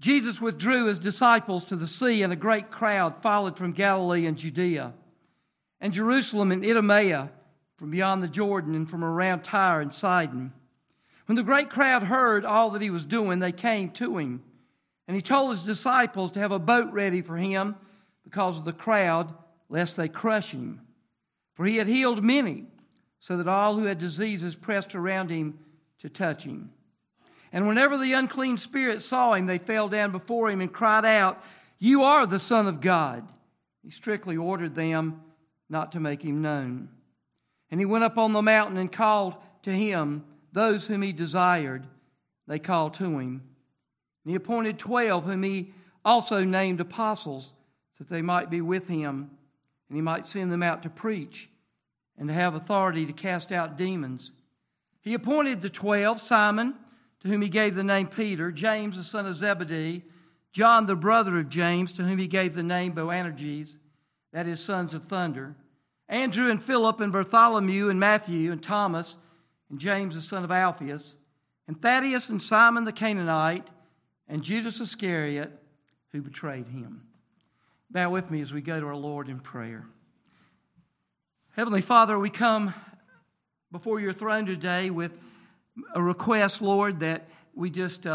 Jesus withdrew his disciples to the sea, and a great crowd followed from Galilee and Judea, and Jerusalem and Idumea, from beyond the Jordan, and from around Tyre and Sidon. When the great crowd heard all that he was doing, they came to him. And he told his disciples to have a boat ready for him because of the crowd, lest they crush him. For he had healed many, so that all who had diseases pressed around him to touch him. And whenever the unclean spirits saw him, they fell down before him and cried out, "You are the Son of God." He strictly ordered them not to make him known. And he went up on the mountain and called to him those whom he desired. They called to him. And he appointed 12, whom he also named apostles, that they might be with him, and he might send them out to preach and to have authority to cast out demons. He appointed the 12, Simon, to whom he gave the name Peter, James the son of Zebedee, John the brother of James, to whom he gave the name Boanerges, that is, sons of thunder, Andrew and Philip and Bartholomew and Matthew and Thomas and James the son of Alphaeus, and Thaddeus and Simon the Canaanite, and Judas Iscariot, who betrayed him. Bow with me as we go to our Lord in prayer. Heavenly Father, we come before your throne today with a request, Lord, that we just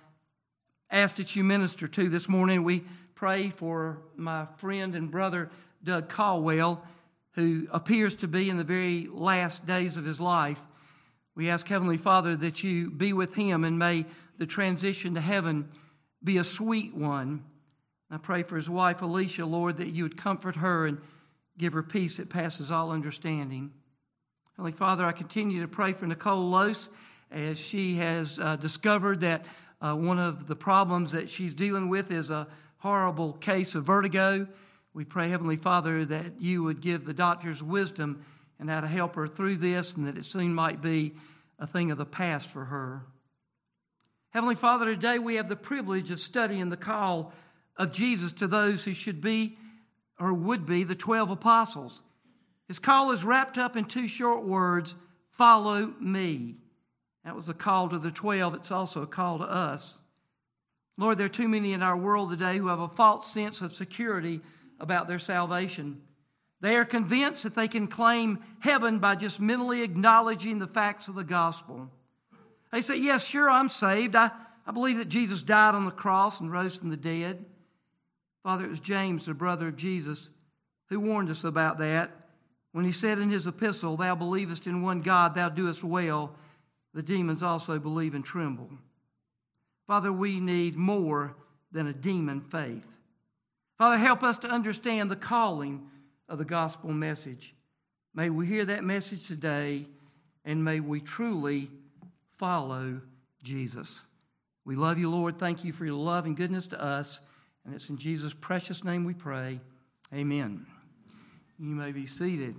ask that you minister to this morning. We pray for my friend and brother, Doug Caldwell, who appears to be in the very last days of his life. We ask, Heavenly Father, that you be with him, and may the transition to heaven be a sweet one. I pray for his wife, Alicia, Lord, that you would comfort her and give her peace that passes all understanding. Heavenly Father, I continue to pray for Nicole Lose as she has discovered that one of the problems that she's dealing with is a horrible case of vertigo. We pray, Heavenly Father, that you would give the doctors wisdom and how to help her through this, and that it soon might be a thing of the past for her. Heavenly Father, today we have the privilege of studying the call of Jesus to those who should be or would be the 12 apostles. His call is wrapped up in two short words, "Follow me." That was a call to the 12. It's also a call to us. Lord, there are too many in our world today who have a false sense of security about their salvation. They are convinced that they can claim heaven by just mentally acknowledging the facts of the gospel. They say, yes, sure, I'm saved. I believe that Jesus died on the cross and rose from the dead. Father, it was James, the brother of Jesus, who warned us about that when he said in his epistle, "Thou believest in one God, thou doest well. The demons also believe and tremble." Father, we need more than a demon faith. Father, help us to understand the calling of the gospel message. May we hear that message today, and may we truly follow Jesus. We love you, Lord. Thank you for your love and goodness to us. And it's in Jesus' precious name we pray. Amen. You may be seated.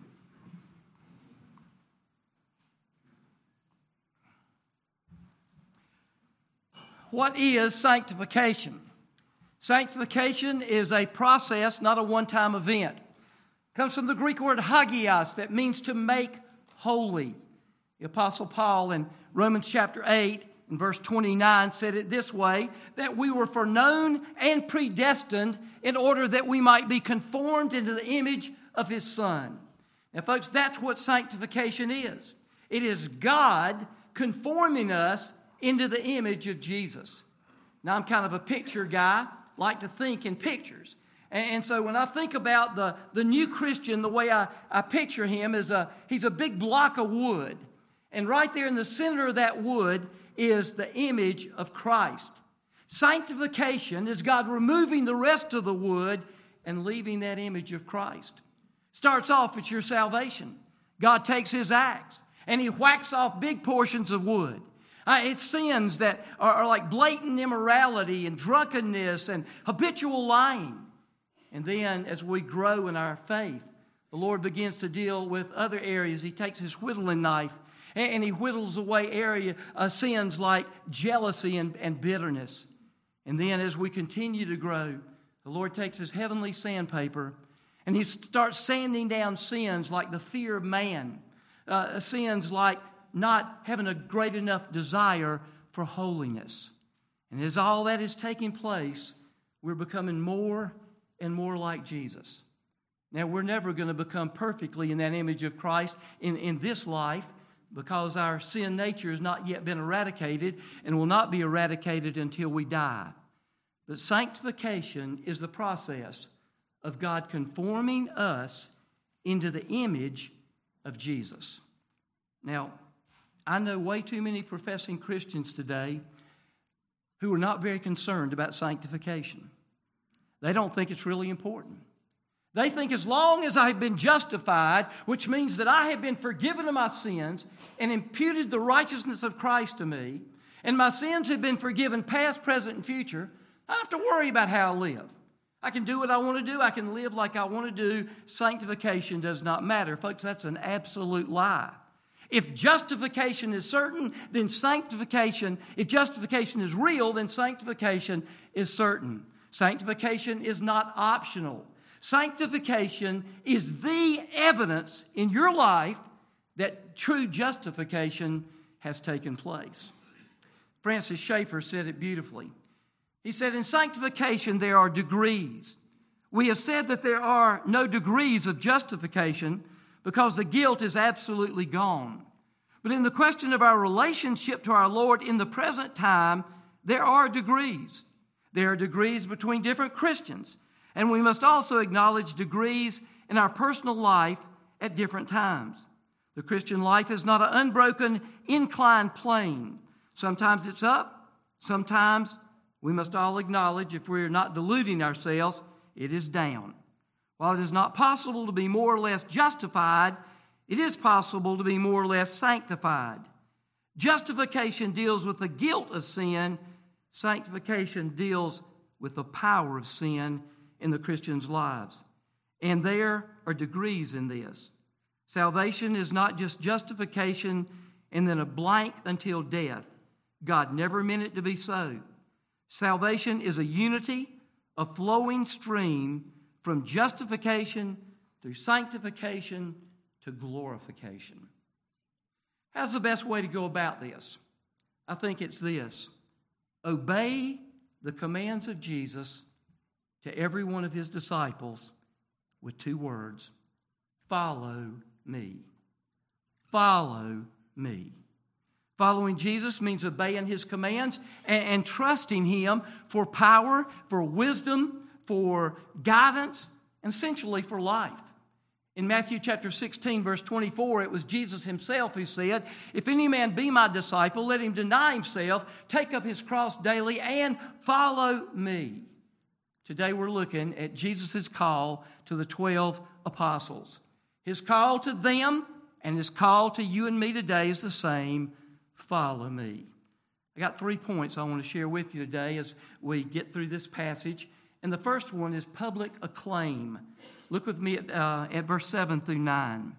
What is sanctification? Sanctification is a process, not a one-time event. It comes from the Greek word hagios, that means to make holy. The Apostle Paul in Romans chapter 8 and verse 29 said it this way, that we were foreknown and predestined in order that we might be conformed into the image of his Son. Now, folks, that's what sanctification is. It is God conforming us into the image of Jesus. Now, I'm kind of a picture guy, like to think in pictures. And so when I think about the new Christian, the way I picture him is he's a big block of wood. And right there in the center of that wood is the image of Christ. Sanctification is God removing the rest of the wood and leaving that image of Christ. Starts off with your salvation. God takes his axe and he whacks off big portions of wood. It's sins that are like blatant immorality and drunkenness and habitual lying. And then as we grow in our faith, the Lord begins to deal with other areas. He takes his whittling knife and he whittles away sins like jealousy and bitterness. And then as we continue to grow, the Lord takes his heavenly sandpaper and he starts sanding down sins like the fear of man, sins like not having a great enough desire for holiness. And as all that is taking place, we're becoming more and more like Jesus. Now, we're never going to become perfectly in that image of Christ in this life, because our sin nature has not yet been eradicated and will not be eradicated until we die. But sanctification is the process of God conforming us into the image of Jesus. Now, I know way too many professing Christians today who are not very concerned about sanctification. They don't think it's really important. They think as long as I've been justified, which means that I have been forgiven of my sins and imputed the righteousness of Christ to me, and my sins have been forgiven past, present, and future, I don't have to worry about how I live. I can do what I want to do. I can live like I want to do. Sanctification does not matter. Folks, that's an absolute lie. If justification is certain, then sanctification, if justification is real, then sanctification is certain. Sanctification is not optional. Sanctification is the evidence in your life that true justification has taken place. Francis Schaeffer said it beautifully. He said, in sanctification there are degrees. We have said that there are no degrees of justification because the guilt is absolutely gone. But in the question of our relationship to our Lord in the present time, there are degrees. There are degrees between different Christians. And we must also acknowledge degrees in our personal life at different times. The Christian life is not an unbroken inclined plane. Sometimes it's up. Sometimes, we must all acknowledge, if we're not deluding ourselves, it is down. While it is not possible to be more or less justified, it is possible to be more or less sanctified. Justification deals with the guilt of sin. Sanctification deals with the power of sin in the Christians' lives. And there are degrees in this. Salvation is not just justification and then a blank until death. God never meant it to be so. Salvation is a unity, a flowing stream from justification through sanctification to glorification. How's the best way to go about this? I think it's this. Obey the commands of Jesus to every one of his disciples with two words: follow me. Follow me. Following Jesus means obeying his commands and trusting him for power, for wisdom, for guidance, and essentially for life. In Matthew chapter 16, verse 24, it was Jesus himself who said, if any man be my disciple, let him deny himself, take up his cross daily, and follow me. Today we're looking at Jesus' call to the 12 apostles. His call to them and his call to you and me today is the same: follow me. I got 3 points I want to share with you today as we get through this passage. And the first one is public acclaim. Look with me at verse 7 through 9.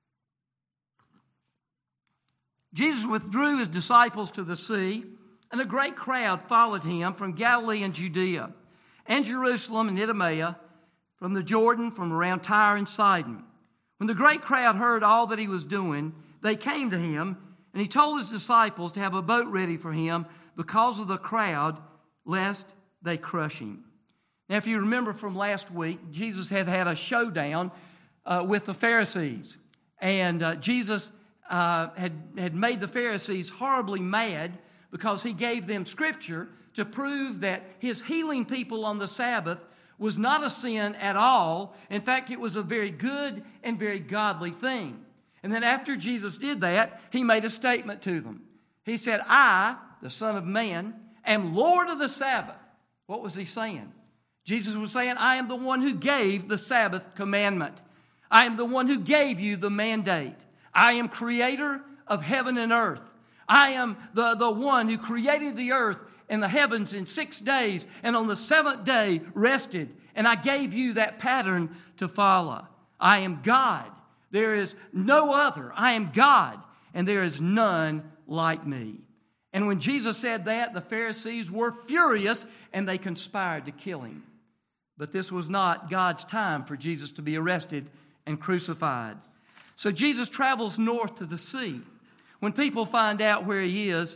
Jesus withdrew his disciples to the sea, and a great crowd followed him from Galilee and Judea, and Jerusalem and Idumea, from the Jordan, from around Tyre and Sidon. When the great crowd heard all that he was doing, they came to him, and he told his disciples to have a boat ready for him because of the crowd, lest they crush him. Now, if you remember from last week, Jesus had a showdown with the Pharisees. And Jesus had made the Pharisees horribly mad because he gave them scripture to prove that his healing people on the Sabbath was not a sin at all. In fact, it was a very good and very godly thing. And then after Jesus did that, he made a statement to them. He said, I, the Son of Man, am Lord of the Sabbath. What was he saying? Jesus was saying, I am the one who gave the Sabbath commandment. I am the one who gave you the mandate. I am creator of heaven and earth. I am the one who created the earth and the heavens in 6 days, and on the seventh day rested. And I gave you that pattern to follow. I am God. There is no other. I am God, and there is none like me. And when Jesus said that, the Pharisees were furious, and they conspired to kill him. But this was not God's time for Jesus to be arrested and crucified. So Jesus travels north to the sea. When people find out where he is,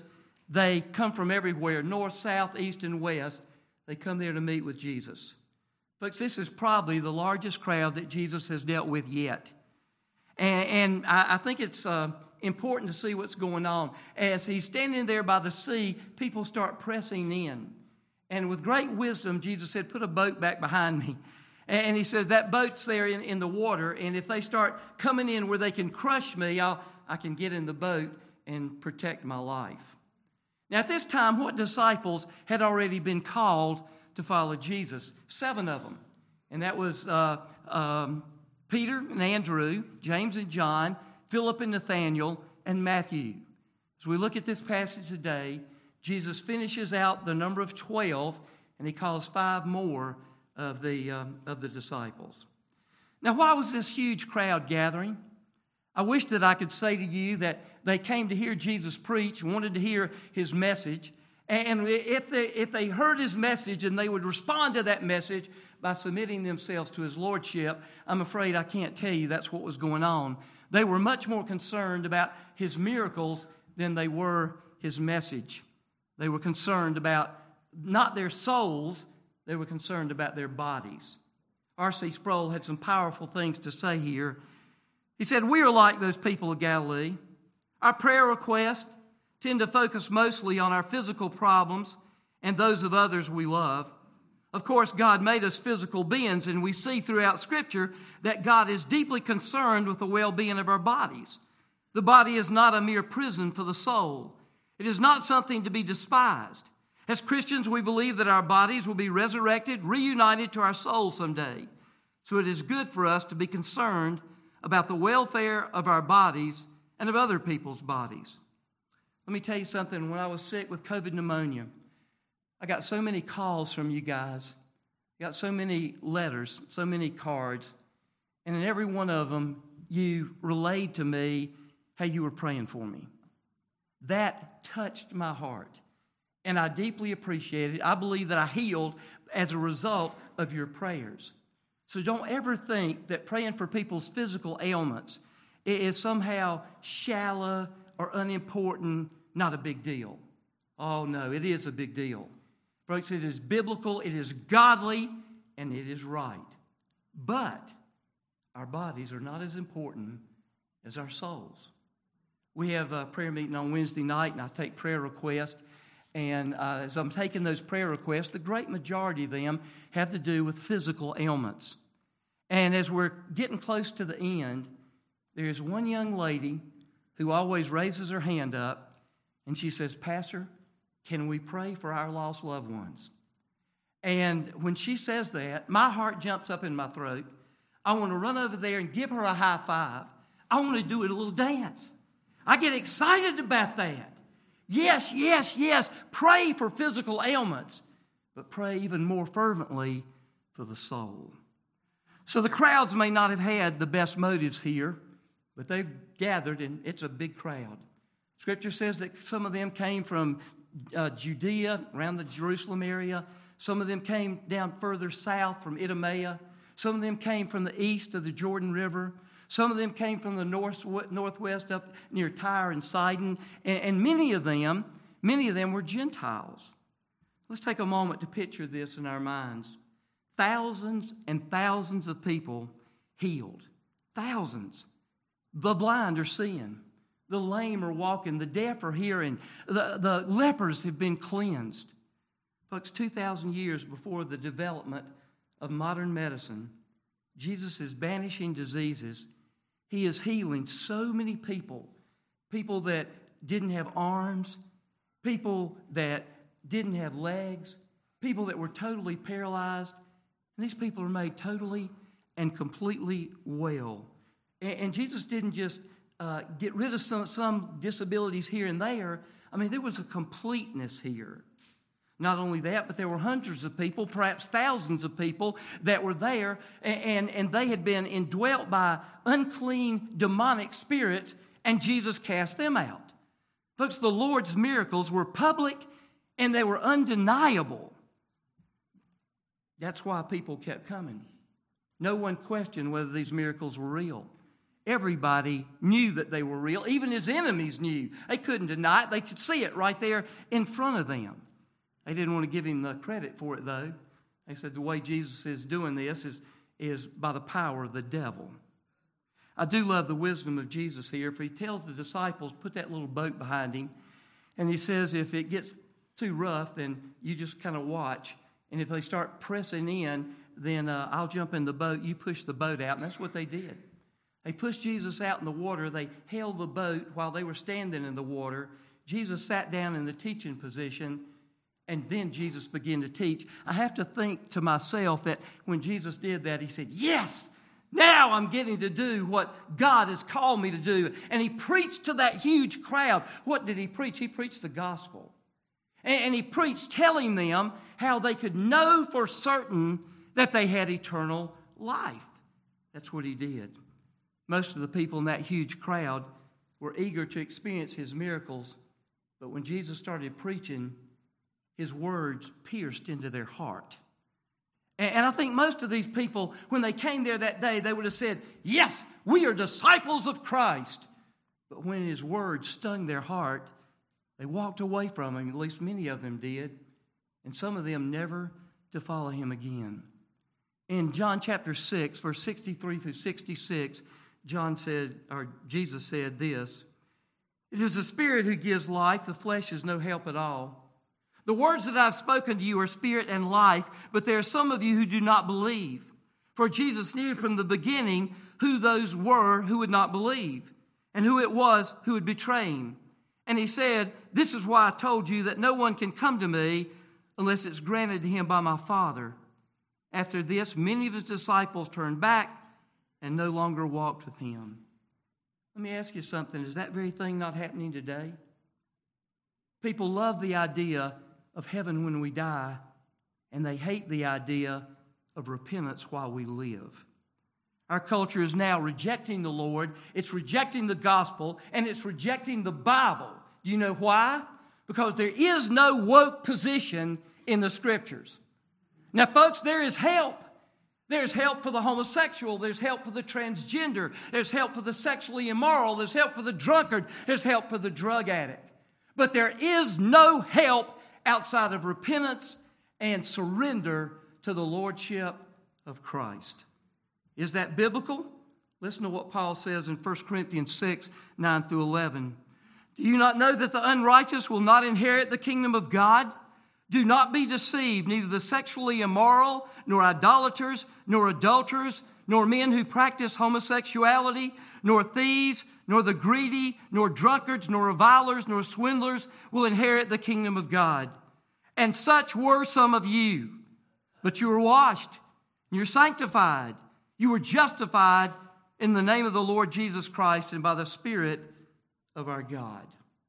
They come from everywhere, north, south, east, and west. They come there to meet with Jesus. Folks, this is probably the largest crowd that Jesus has dealt with yet. And I think it's important to see what's going on. As he's standing there by the sea, people start pressing in. And with great wisdom, Jesus said, put a boat back behind me. And he said, that boat's there in the water, and if they start coming in where they can crush me, I can get in the boat and protect my life. Now, at this time, what disciples had already been called to follow Jesus? 7 of them. And that was Peter and Andrew, James and John, Philip and Nathanael, and Matthew. As we look at this passage today, Jesus finishes out the number of 12, and he calls 5 more of the disciples. Now, why was this huge crowd gathering? I wish that I could say to you that they came to hear Jesus preach, wanted to hear his message, and if they heard his message and they would respond to that message by submitting themselves to his lordship, I'm afraid I can't tell you that's what was going on. They were much more concerned about his miracles than they were his message. They were concerned about not their souls, they were concerned about their bodies. R.C. Sproul had some powerful things to say here. He said, we are like those people of Galilee. Our prayer requests tend to focus mostly on our physical problems and those of others we love. Of course, God made us physical beings, and we see throughout Scripture that God is deeply concerned with the well-being of our bodies. The body is not a mere prison for the soul. It is not something to be despised. As Christians, we believe that our bodies will be resurrected, reunited to our souls someday. So it is good for us to be concerned about the welfare of our bodies and of other people's bodies. Let me tell you something. When I was sick with COVID pneumonia, I got so many calls from you guys. I got so many letters, so many cards. And in every one of them, you relayed to me how you were praying for me. That touched my heart, and I deeply appreciate it. I believe that I healed as a result of your prayers. So don't ever think that praying for people's physical ailments is somehow shallow or unimportant, not a big deal. Oh, no, it is a big deal. Folks, it is biblical, it is godly, and it is right. But our bodies are not as important as our souls. We have a prayer meeting on Wednesday night, and I take prayer requests. And as I'm taking those prayer requests, the great majority of them have to do with physical ailments. And as we're getting close to the end, there's one young lady who always raises her hand up, and she says, Pastor, can we pray for our lost loved ones? And when she says that, my heart jumps up in my throat. I want to run over there and give her a high five. I want to do a little dance. I get excited about that. Yes, yes, yes. Pray for physical ailments, but pray even more fervently for the soul. So the crowds may not have had the best motives here, but they gathered, and it's a big crowd. Scripture says that some of them came from Judea, around the Jerusalem area. Some of them came down further south from Idumea. Some of them came from the east of the Jordan River. Some of them came from the northwest up near Tyre and Sidon. And many of them were Gentiles. Let's take a moment to picture this in our minds. Thousands and thousands of people healed. Thousands. The blind are seeing. The lame are walking. The deaf are hearing. The lepers have been cleansed. Folks, 2,000 years before the development of modern medicine, Jesus is banishing diseases. He is healing so many people. People that didn't have arms. People that didn't have legs. People that were totally paralyzed. And these people are made totally and completely well. And Jesus didn't just get rid of some disabilities here and there. I mean, there was a completeness here. Not only that, but there were hundreds of people, perhaps thousands of people that were there, and they had been indwelt by unclean demonic spirits, and Jesus cast them out. Folks, the Lord's miracles were public and they were undeniable. That's why people kept coming. No one questioned whether these miracles were real. Everybody knew that they were real. Even his enemies knew. They couldn't deny it. They could see it right there in front of them. They didn't want to give him the credit for it, though. They said the way Jesus is doing this is by the power of the devil. I do love the wisdom of Jesus here, for he tells the disciples, put that little boat behind him, and he says if it gets too rough, then you just kind of watch. And if they start pressing in, then I'll jump in the boat. You push the boat out. And that's what they did. They pushed Jesus out in the water. They held the boat while they were standing in the water. Jesus sat down in the teaching position, and then Jesus began to teach. I have to think to myself that when Jesus did that, he said, yes, now I'm getting to do what God has called me to do. And he preached to that huge crowd. What did he preach? He preached the gospel. And he preached telling them how they could know for certain that they had eternal life. That's what he did. Most of the people in that huge crowd were eager to experience his miracles. But when Jesus started preaching, his words pierced into their heart. And I think most of these people, when they came there that day, they would have said, yes, we are disciples of Christ. But when his words stung their heart, they walked away from him. At least many of them did. And some of them never to follow him again. In John chapter 6, verse 63 through 66, Jesus said this, it is the Spirit who gives life, the flesh is no help at all. The words that I've spoken to you are spirit and life, but there are some of you who do not believe. For Jesus knew from the beginning who those were who would not believe, and who it was who would betray him. And he said, this is why I told you that no one can come to me unless it's granted to him by my Father. After this, many of his disciples turned back and no longer walked with him. Let me ask you something. Is that very thing not happening today? People love the idea of heaven when we die, and they hate the idea of repentance while we live. Our culture is now rejecting the Lord, it's rejecting the gospel, and it's rejecting the Bible. Do you know why? Because there is no woke position in the Scriptures. Now, folks, there is help. There's help for the homosexual. There's help for the transgender. There's help for the sexually immoral. There's help for the drunkard. There's help for the drug addict. But there is no help outside of repentance and surrender to the lordship of Christ. Is that biblical? Listen to what Paul says in 1 Corinthians 6, 9 through 11. Do you not know that the unrighteous will not inherit the kingdom of God? Do not be deceived, neither the sexually immoral, nor idolaters, nor adulterers, nor men who practice homosexuality, nor thieves, nor the greedy, nor drunkards, nor revilers, nor swindlers will inherit the kingdom of God. And such were some of you. But you were washed, and you're sanctified, you were justified in the name of the Lord Jesus Christ and by the Spirit of our God.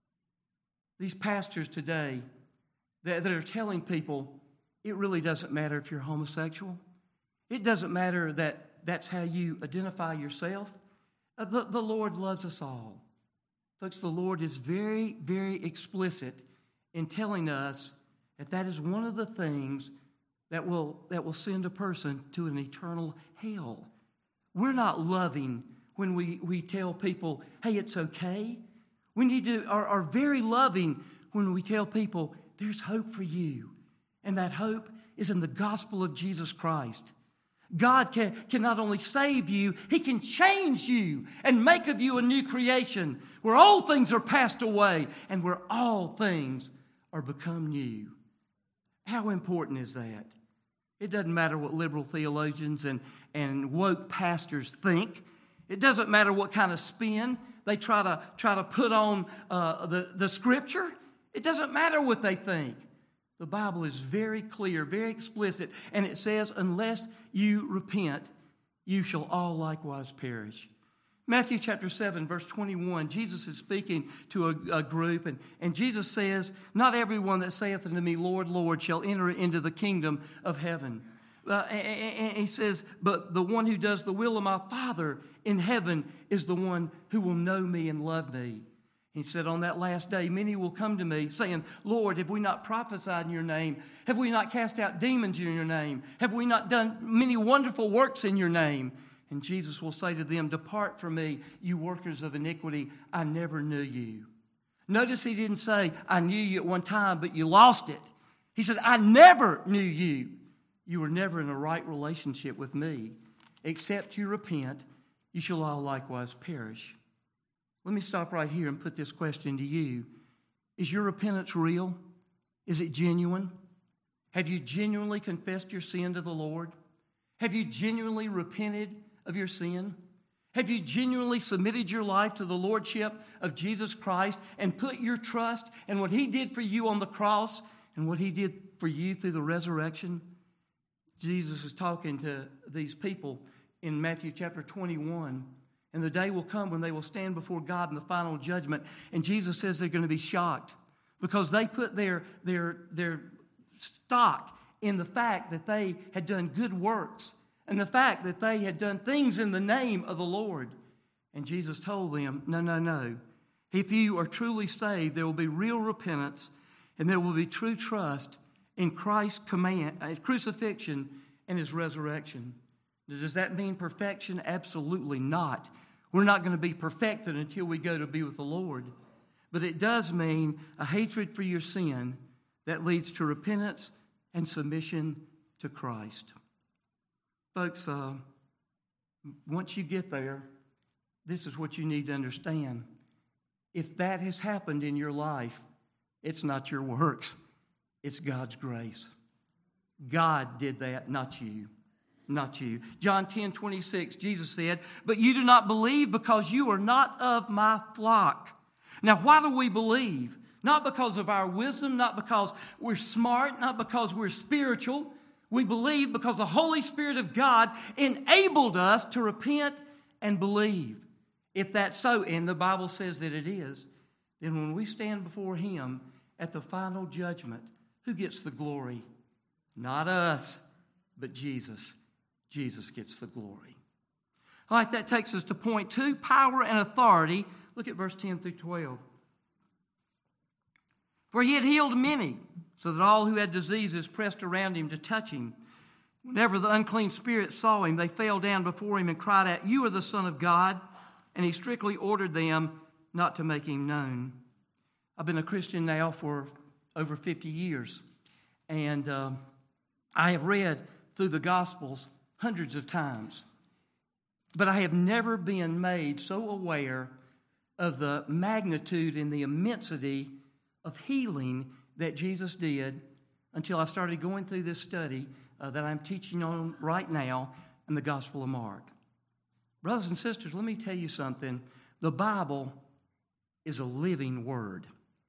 These pastors today that are telling people it really doesn't matter if you're homosexual. It doesn't matter that that's how you identify yourself. The Lord loves us all. Folks, the Lord is very, very explicit in telling us that is one of the things that will send a person to an eternal hell. We're not loving when we tell people, hey, it's okay. We need to are very loving when we tell people there's hope for you. And that hope is in the gospel of Jesus Christ. God can not only save you, He can change you and make of you a new creation where all things are passed away and where all things are become new. How important is that? It doesn't matter what liberal theologians and woke pastors think. It doesn't matter what kind of spin they try to put on the Scripture. It doesn't matter what they think. The Bible is very clear, very explicit, and it says, unless you repent, you shall all likewise perish. Matthew chapter 7, verse 21, Jesus is speaking to a group, and Jesus says, not everyone that saith unto me, Lord, Lord, shall enter into the kingdom of heaven. And he says, but the one who does the will of my Father in heaven is the one who will know me and love me. He said, on that last day, many will come to me saying, Lord, have we not prophesied in your name? Have we not cast out demons in your name? Have we not done many wonderful works in your name? And Jesus will say to them, "Depart from me, you workers of iniquity. I never knew you." Notice he didn't say, "I knew you at one time, but you lost it." He said, "I never knew you. You were never in a right relationship with me. Except you repent, you shall all likewise perish." Let me stop right here and put this question to you. Is your repentance real? Is it genuine? Have you genuinely confessed your sin to the Lord? Have you genuinely repented of your sin? Have you genuinely submitted your life to the Lordship of Jesus Christ and put your trust in what He did for you on the cross and what He did for you through the resurrection? Jesus is talking to these people in Matthew chapter 21. And the day will come when they will stand before God in the final judgment. And Jesus says they're going to be shocked because they put their stock in the fact that they had done good works and the fact that they had done things in the name of the Lord. And Jesus told them, no. If you are truly saved, there will be real repentance and there will be true trust in Christ's crucifixion and His resurrection. Does that mean perfection? Absolutely not. We're not going to be perfected until we go to be with the Lord. But it does mean a hatred for your sin that leads to repentance and submission to Christ. Folks, once you get there, this is what you need to understand. If that has happened in your life, it's not your works. It's God's grace. God did that, not you. Not you. John 10:26, Jesus said, "But you do not believe because you are not of my flock." Now, why do we believe? Not because of our wisdom, not because we're smart, not because we're spiritual. We believe because the Holy Spirit of God enabled us to repent and believe. If that's so, and the Bible says that it is, then when we stand before Him at the final judgment, who gets the glory? Not us, but Jesus. Jesus gets the glory. All right, that takes us to point 2, power and authority. Look at verse 10 through 12. For He had healed many, so that all who had diseases pressed around Him to touch Him. Whenever the unclean spirits saw Him, they fell down before Him and cried out, "You are the Son of God." And He strictly ordered them not to make Him known. I've been a Christian now for over 50 years. And I have read through the Gospels hundreds of times. But I have never been made so aware of the magnitude and the immensity of healing that Jesus did until I started going through this study that I'm teaching on right now in the Gospel of Mark. Brothers and sisters, let me tell you something. The Bible is a living word.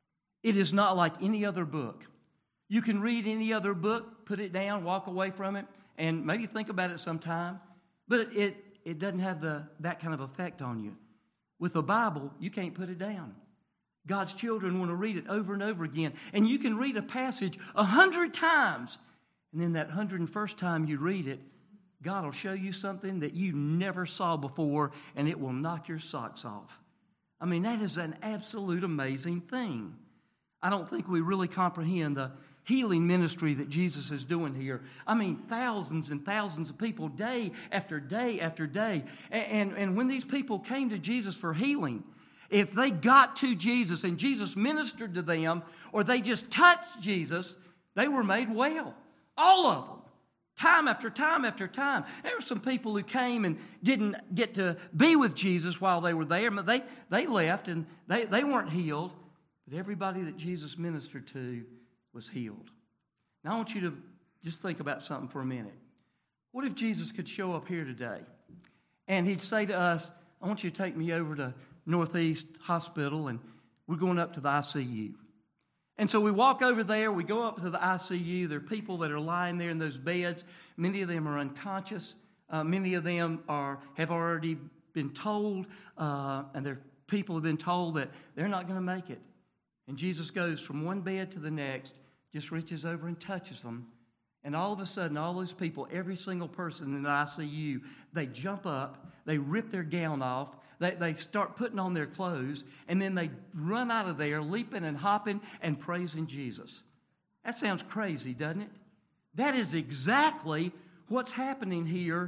It is not like any other book. You can read any other book, put it down, walk away from it, and maybe think about it sometime, but it doesn't have that kind of effect on you. With the Bible, you can't put it down. God's children want to read it over and over again, and you can read a passage 100 times, and then that 101st time you read it, God will show you something that you never saw before, and it will knock your socks off. I mean, that is an absolute amazing thing. I don't think we really comprehend the healing ministry that Jesus is doing here. I mean, thousands and thousands of people day after day after day. And when these people came to Jesus for healing, if they got to Jesus and Jesus ministered to them, or they just touched Jesus, they were made well. All of them. Time after time after time. There were some people who came and didn't get to be with Jesus while they were there. But they left and they weren't healed. But everybody that Jesus ministered to was healed. Now I want you to just think about something for a minute. What if Jesus could show up here today and He'd say to us, "I want you to take me over to Northeast Hospital and we're going up to the ICU." And so we walk over there, we go up to the ICU. There are people that are lying there in those beds. Many of them are unconscious. Many of them have already been told, and their people have been told that they're not going to make it. And Jesus goes from one bed to the next, just reaches over and touches them. And all of a sudden, all those people, every single person in the ICU, they jump up, they rip their gown off, they start putting on their clothes, and then they run out of there leaping and hopping and praising Jesus. That sounds crazy, doesn't it? That is exactly what's happening here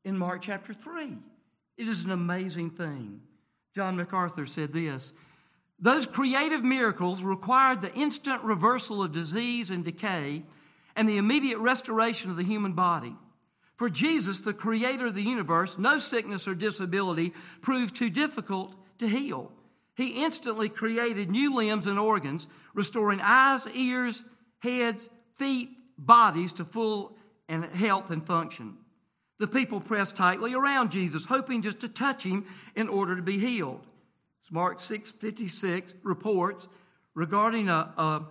in Mark chapter 3. It is an amazing thing. John MacArthur said this: those creative miracles required the instant reversal of disease and decay and the immediate restoration of the human body. For Jesus, the creator of the universe, no sickness or disability proved too difficult to heal. He instantly created new limbs and organs, restoring eyes, ears, heads, feet, bodies to full health and function. The people pressed tightly around Jesus, hoping just to touch him in order to be healed. As Mark 6:56 reports regarding a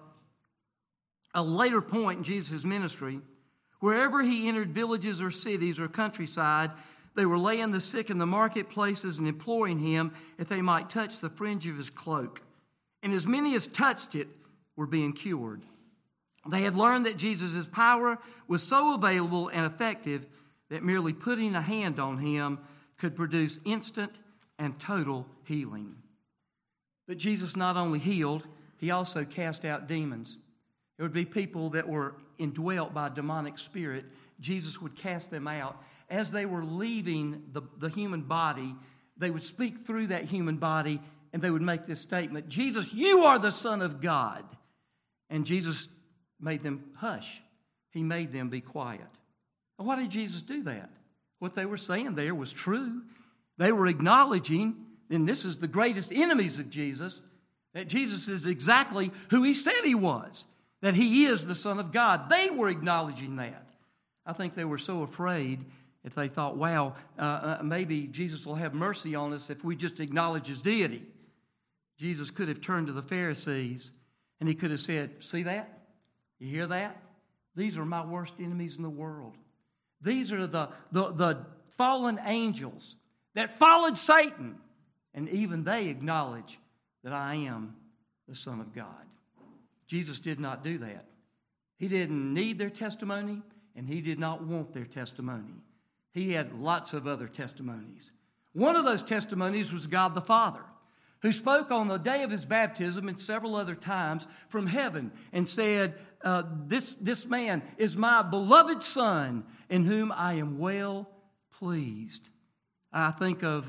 later point in Jesus' ministry, wherever he entered villages or cities or countryside, they were laying the sick in the marketplaces and imploring him if they might touch the fringe of his cloak. And as many as touched it were being cured. They had learned that Jesus' power was so available and effective that merely putting a hand on him could produce instant and total healing. But Jesus not only healed, he also cast out demons. There would be people that were indwelt by a demonic spirit. Jesus would cast them out. As they were leaving the human body, they would speak through that human body and they would make this statement: Jesus, you are the Son of God. And Jesus made them hush. He made them be quiet. Why did Jesus do that? What they were saying there was true. They were acknowledging, and this is the greatest enemies of Jesus, that Jesus is exactly who he said he was, that he is the Son of God. They were acknowledging that. I think they were so afraid if they thought, wow, maybe Jesus will have mercy on us if we just acknowledge his deity. Jesus could have turned to the Pharisees and he could have said, see that? You hear that? These are my worst enemies in the world. These are the fallen angels that followed Satan, and even they acknowledge that I am the Son of God. Jesus did not do that. He didn't need their testimony, and he did not want their testimony. He had lots of other testimonies. One of those testimonies was God the Father, who spoke on the day of his baptism and several other times from heaven and said, this man is my beloved Son in whom I am well pleased. I think of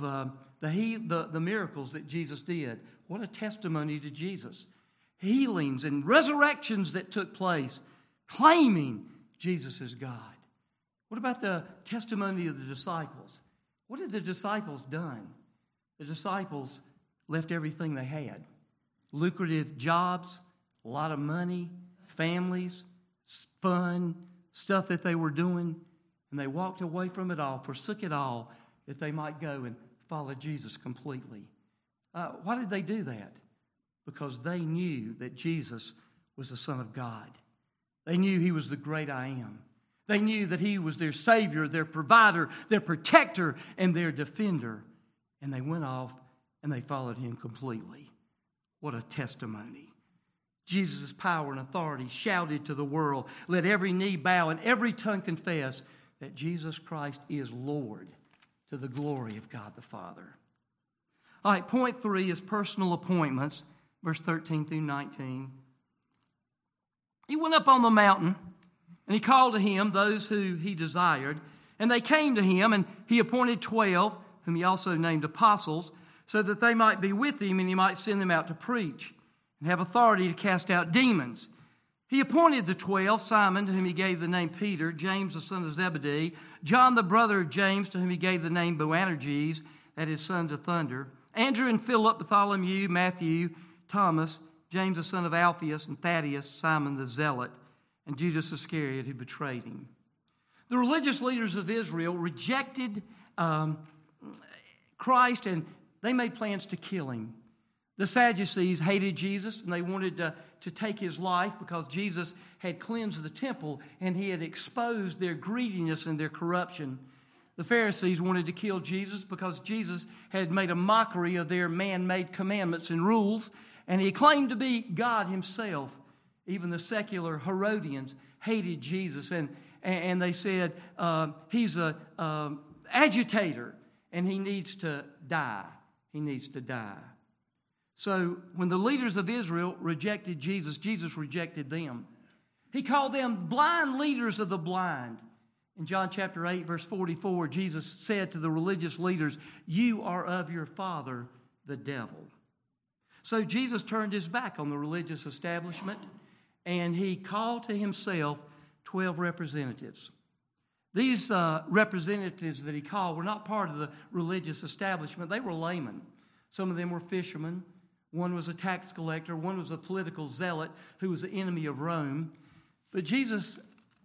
the miracles that Jesus did. What a testimony to Jesus. Healings and resurrections that took place, claiming Jesus is God. What about the testimony of the disciples? What had the disciples done? The disciples left everything they had. Lucrative jobs, a lot of money, families, fun, stuff that they were doing, and they walked away from it all, forsook it all, that they might go and follow Jesus completely. Why did they do that? Because they knew that Jesus was the Son of God. They knew he was the great I am. They knew that he was their Savior, their provider, their protector, and their defender. And they went off and they followed him completely. What a testimony. Jesus' power and authority shouted to the world, let every knee bow and every tongue confess that Jesus Christ is Lord, to the glory of God the Father. All right, point 3 is personal appointments, verse 13 through 19. He went up on the mountain, and he called to him those who he desired, and they came to him, and he appointed 12, whom he also named apostles, so that they might be with him, and he might send them out to preach and have authority to cast out demons. He appointed the 12, Simon, to whom he gave the name Peter, James the son of Zebedee, John the brother of James, to whom he gave the name Boanerges, that is, sons of thunder, Andrew and Philip, Bartholomew, Matthew, Thomas, James the son of Alphaeus, and Thaddeus, Simon the zealot, and Judas Iscariot, who betrayed him. The religious leaders of Israel rejected Christ, and they made plans to kill him. The Sadducees hated Jesus, and they wanted to take his life because Jesus had cleansed the temple and he had exposed their greediness and their corruption. The Pharisees wanted to kill Jesus because Jesus had made a mockery of their man-made commandments and rules, and he claimed to be God himself. Even the secular Herodians hated Jesus, and they said he's an agitator, and he needs to die. He needs to die. So when the leaders of Israel rejected Jesus, Jesus rejected them. He called them blind leaders of the blind. In John chapter 8, verse 44, Jesus said to the religious leaders, "You are of your father, the devil." So Jesus turned his back on the religious establishment, and he called to himself 12 representatives. These representatives that he called were not part of the religious establishment. They were laymen. Some of them were fishermen. One was a tax collector. One was a political zealot who was an enemy of Rome. But Jesus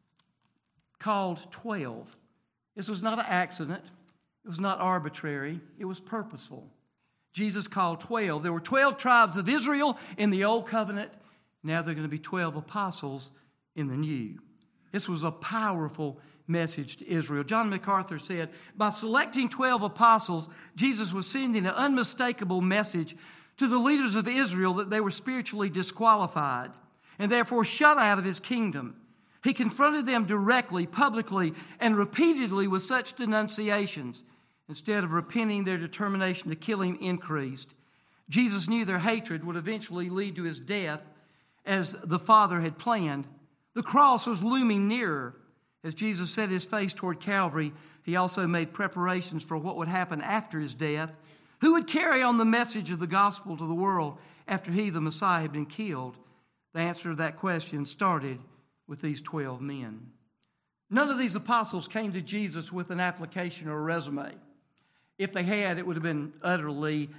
called 12. This was not an accident. It was not arbitrary. It was purposeful. Jesus called 12. There were 12 tribes of Israel in the Old Covenant. Now there are going to be 12 apostles in the New. This was a powerful message to Israel. John MacArthur said, by selecting 12 apostles, Jesus was sending an unmistakable message to the leaders of Israel that they were spiritually disqualified and therefore shut out of his kingdom. He confronted them directly, publicly, and repeatedly with such denunciations. Instead of repenting, their determination to kill him increased. Jesus knew their hatred would eventually lead to his death as the Father had planned. The cross was looming nearer. As Jesus set his face toward Calvary, he also made preparations for what would happen after his death. Who would carry on the message of the gospel to the world after he, the Messiah, had been killed? The answer to that question started with these 12 men. None of these apostles came to Jesus with an application or a resume. If they had, it would have been utterly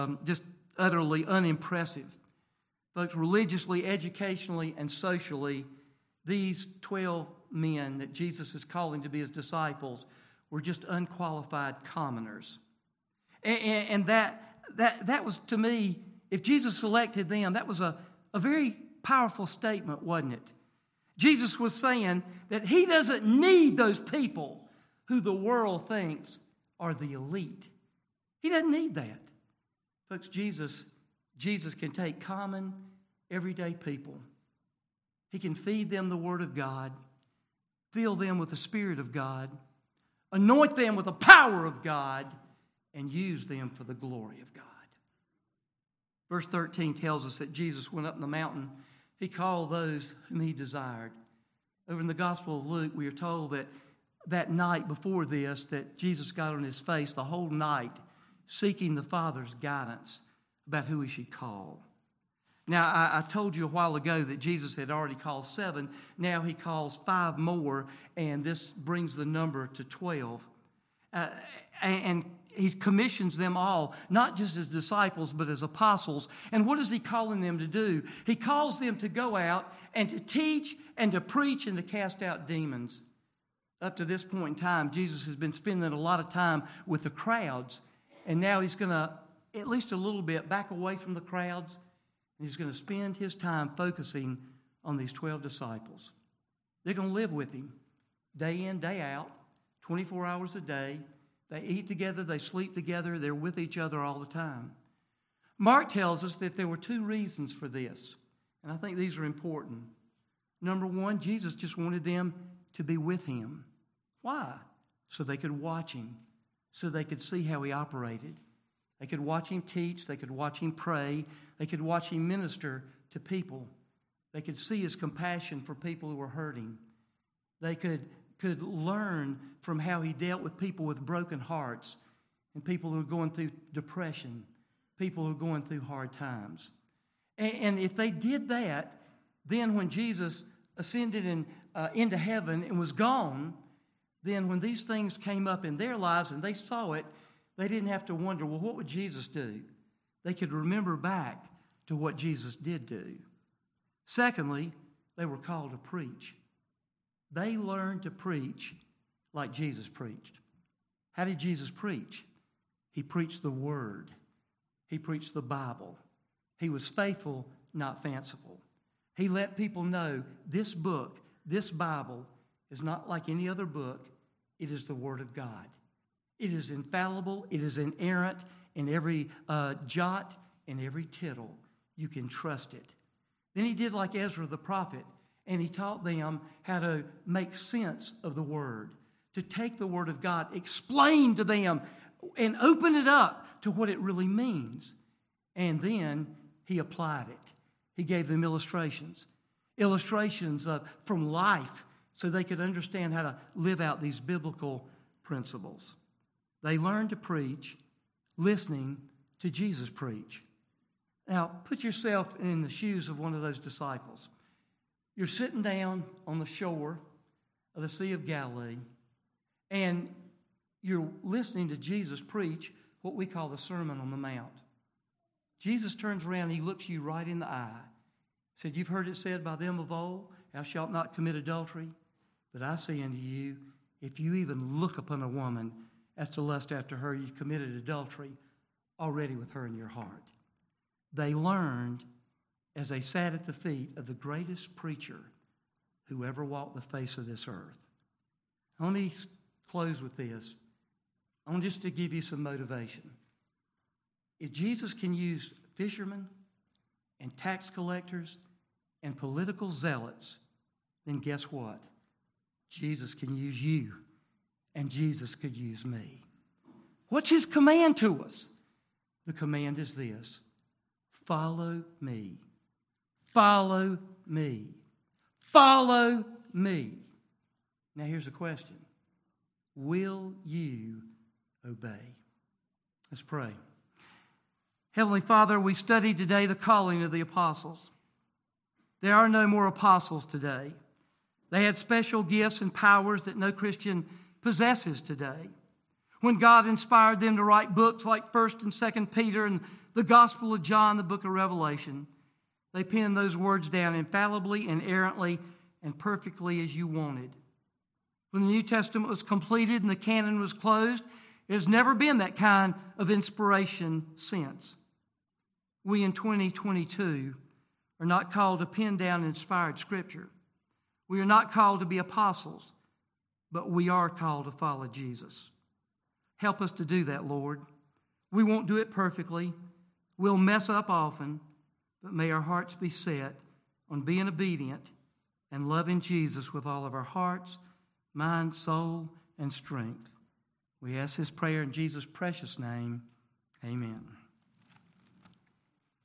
unimpressive. Folks, religiously, educationally, and socially, these 12 men that Jesus is calling to be his disciples were just unqualified commoners. And that was, to me, if Jesus selected them, that was a very powerful statement, wasn't it? Jesus was saying that he doesn't need those people who the world thinks are the elite. He doesn't need that. Folks, Jesus can take common, everyday people. He can feed them the Word of God, fill them with the Spirit of God, anoint them with the power of God, and use them for the glory of God. Verse 13 tells us that Jesus went up in the mountain. He called those whom he desired. Over in the Gospel of Luke, we are told that night before this, that Jesus got on his face the whole night seeking the Father's guidance about who he should call. Now, I told you a while ago that Jesus had already called 7. Now he calls 5 more, and this brings the number to 12. And he commissions them all, not just as disciples, but as apostles. And what is he calling them to do? He calls them to go out and to teach and to preach and to cast out demons. Up to this point in time, Jesus has been spending a lot of time with the crowds, and now he's going to, at least a little bit, back away from the crowds, and he's going to spend his time focusing on these 12 disciples. They're going to live with him day in, day out, 24 hours a day. They eat together, they sleep together, they're with each other all the time. Mark tells us that there were 2 reasons for this, and I think these are important. Number 1, Jesus just wanted them to be with him. Why? So they could watch him, so they could see how he operated. They could watch him teach, they could watch him pray, they could watch him minister to people. They could see his compassion for people who were hurting. They could learn from how he dealt with people with broken hearts and people who are going through depression, people who are going through hard times. And if they did that, then when Jesus ascended into heaven and was gone, then when these things came up in their lives and they saw it, they didn't have to wonder, well, what would Jesus do? They could remember back to what Jesus did do. Secondly, they were called to preach. They learned to preach like Jesus preached. How did Jesus preach? He preached the Word. He preached the Bible. He was faithful, not fanciful. He let people know this book, this Bible, is not like any other book. It is the Word of God. It is infallible. It is inerrant in every jot and every tittle. You can trust it. Then he did like Ezra the prophet, and he taught them how to make sense of the Word, to take the Word of God, explain to them, and open it up to what it really means. And then he applied it. He gave them illustrations from life so they could understand how to live out these biblical principles. They learned to preach listening to Jesus preach. Now, put yourself in the shoes of one of those disciples. You're sitting down on the shore of the Sea of Galilee, and you're listening to Jesus preach what we call the Sermon on the Mount. Jesus turns around and he looks you right in the eye. He said, "You've heard it said by them of old, thou shalt not commit adultery. But I say unto you, if you even look upon a woman as to lust after her, you've committed adultery already with her in your heart." They learned as they sat at the feet of the greatest preacher who ever walked the face of this earth. Let me close with this. I want just to give you some motivation. If Jesus can use fishermen and tax collectors and political zealots, then guess what? Jesus can use you, and Jesus could use me. What's his command to us? The command is this: follow me. Follow me. Follow me. Now here's the question. Will you obey? Let's pray. Heavenly Father, we studied today the calling of the apostles. There are no more apostles today. They had special gifts and powers that no Christian possesses today. When God inspired them to write books like 1st and 2nd Peter and the Gospel of John, the book of Revelation, they penned those words down infallibly, inerrantly, and perfectly as you wanted. When the New Testament was completed and the canon was closed, it has never been that kind of inspiration since. We in 2022 are not called to pen down inspired Scripture. We are not called to be apostles, but we are called to follow Jesus. Help us to do that, Lord. We won't do it perfectly. We'll mess up often, but may our hearts be set on being obedient and loving Jesus with all of our hearts, mind, soul, and strength. We ask this prayer in Jesus' precious name. Amen.